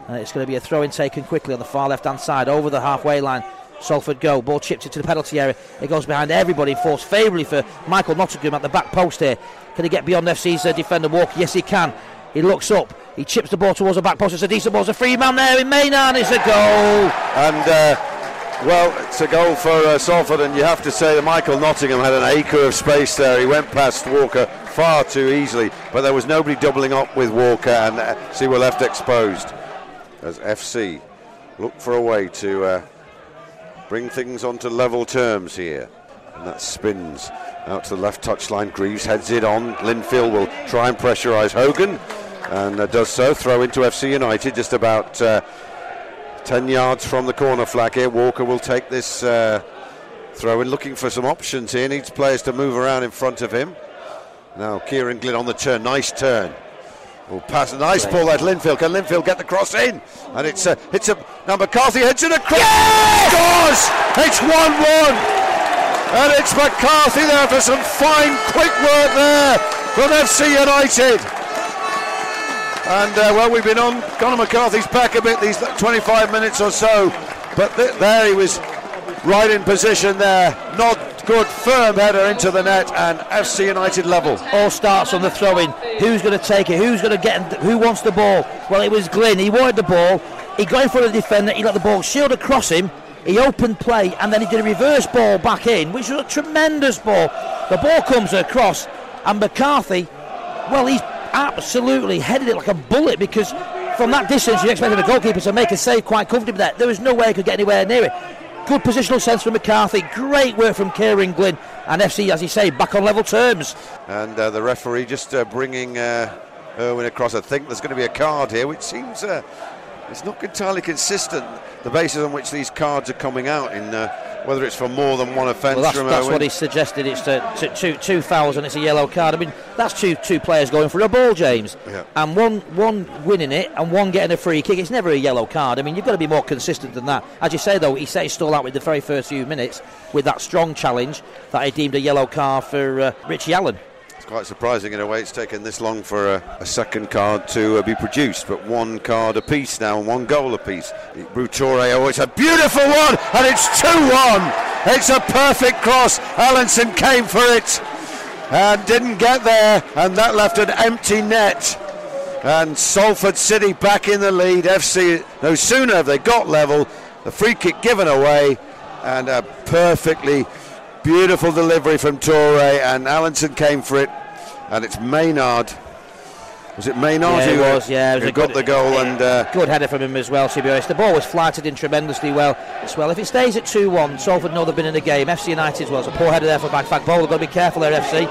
It's going to be a throw-in taken quickly on the far left-hand side, over the halfway line. Salford go, ball chipped into the penalty area. It goes behind everybody, forced favourably for Michael Nottingham at the back post here. Can he get beyond FC's defender Walker? Yes, he can. He looks up, he chips the ball towards the back post. It's a decent ball, it's a free man there in Maynard. It's a goal. And it's a goal for Salford, and you have to say that Michael Nottingham had an acre of space there. He went past Walker far too easily, but there was nobody doubling up with Walker, and FC were left exposed as FC look for a way to bring things onto level terms here. And that spins out to the left touchline. Greaves heads it on. Linfield will try and pressurise Hogan, and does so. Throw into FC United, just about 10 yards from the corner flag here. Walker will take this throw in, looking for some options here. Needs players to move around in front of him. Now Kieran Glynn on the turn. Nice turn. Will pass a nice ball at Linfield. Can Linfield get the cross in? And it's now McCarthy heads it across. Yes! Scores! It's 1-1. And it's McCarthy there for some fine, quick work there from FC United. And we've been on Conor McCarthy's back a bit these 25 minutes or so, but there he was right in position there. Not good, firm header into the net, and FC United level. All starts on the throw-in. Who's going to take it? Who's going to get him? Who wants the ball? Well, it was Glynn. He wanted the ball. He got in front of the defender. He let the ball shield across him. He opened play, and then he did a reverse ball back in, which was a tremendous ball. The ball comes across, and McCarthy, well, he's absolutely headed it like a bullet, because from that distance you expected the goalkeeper to make a save quite comfortably there. There was no way he could get anywhere near it. Good positional sense from McCarthy, great work from Kieran Glynn, and FC, as you say, back on level terms. And the referee just bringing Irwin across. I think there's going to be a card here, which seems it's not entirely consistent, the basis on which these cards are coming out, in whether it's for more than one offence. Well, that's what he suggested. It's two fouls and it's a yellow card. I mean, that's two players going for a ball, James, and one winning it and one getting a free kick. It's never a yellow card. I mean, you've got to be more consistent than that. As you say, though, he set his stall out with the very first few minutes with that strong challenge that he deemed a yellow card for Richie Allen. Quite surprising in a way it's taken this long for a second card to be produced, but one card apiece now and one goal apiece. Brutore, it's a beautiful one, and it's 2-1. It's a perfect cross. Allenson came for it and didn't get there, and that left an empty net. And Salford City back in the lead. FC, no sooner have they got level, the free kick given away, and a perfectly beautiful delivery from Torre, and Allenson came for it, and it's Maynard. Was it Maynard who got the goal? And good header from him as well, to be honest. The ball was flighted in tremendously well as well. If it stays at 2-1, Salford know they've been in the game. FC United as well. It's a poor header there for Bagfag Bowler. Got to be careful there, FC.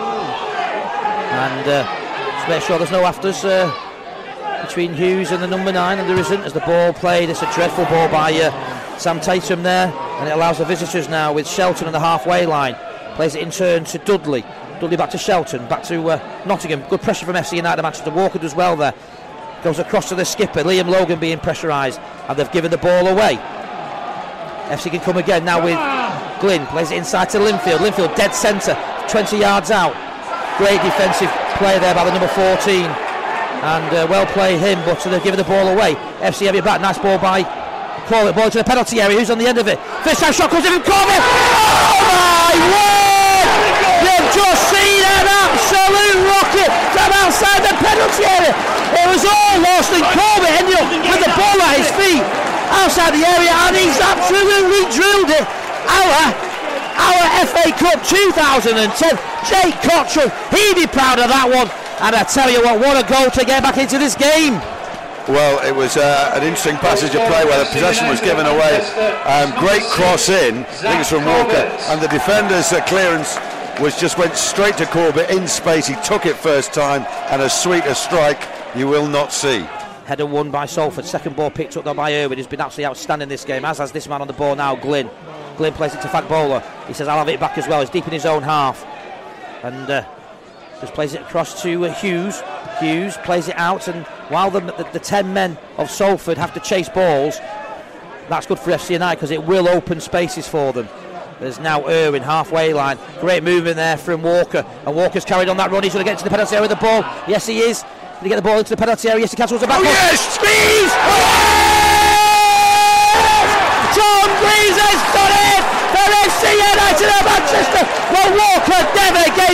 And just make sure there's no afters between Hughes and the number 9, and there isn't, as the ball played. It's a dreadful ball by Sam Tatum there, and it allows the visitors now with Shelton on the halfway line. Plays it in turn to Dudley. Dudley back to Shelton, back to Nottingham. Good pressure from FC United. Manchester Walker does well there. Goes across to the skipper, Liam Logan, being pressurised, and they've given the ball away. FC can come again now with Glynn. Plays it inside to Linfield. Linfield dead centre, 20 yards out. Great defensive play there by the number 14, and well played him, but they've given the ball away. FC have it back. Nice ball by Corbett. Ball to the penalty area. Who's on the end of it? First time shot comes in from Corbett. Oh my word! You've just seen an absolute rocket from outside the penalty area. It was all lost, and Corbett ended up with the ball at his feet outside the area, and he's absolutely drilled it. Our FA Cup 2010. Jake Cottrell, he'd be proud of that one. And I tell you what a goal to get back into this game. Well, it was an interesting passage of play where the possession was given away. Great cross in, I think it's from Walker, and the defender's clearance went straight to Corbett in space. He took it first time, and as sweet a strike you will not see. Header won by Salford. Second ball picked up by Irwin, who's been absolutely outstanding this game, as has this man on the ball now, Glynn. Glynn plays it to Fagbola. He says, I'll have it back as well. He's deep in his own half. And just plays it across to Hughes. Hughes plays it out, and while the 10 men of Salford have to chase balls, that's good for FC United because it will open spaces for them. There's now Irwin, halfway line. Great movement there from Walker, and Walker's carried on that run. He's going to get to the penalty area with the ball. Yes, he is. Did he get the ball into the penalty area? Yes, he can. Towards the back. Oh, yes! Speed!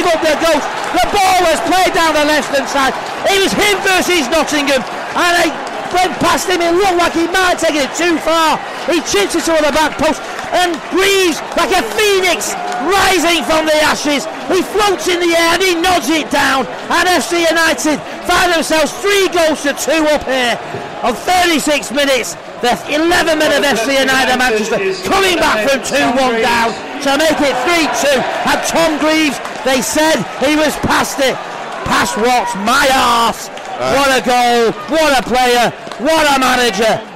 up the ghost. The ball was played down the left-hand side. It was him versus Nottingham, and they went past him. It looked like he might have taken it too far. He chips it over the back post, and Greaves, like a phoenix rising from the ashes, he floats in the air and he nods it down, and FC United find themselves 3-2 up here on 36 minutes. The 11 men of FC United Manchester coming back from 2-1 down to make it 3-2, and Tom Greaves, they said he was past it. Past what? My arse. What a goal, what a player, what a manager.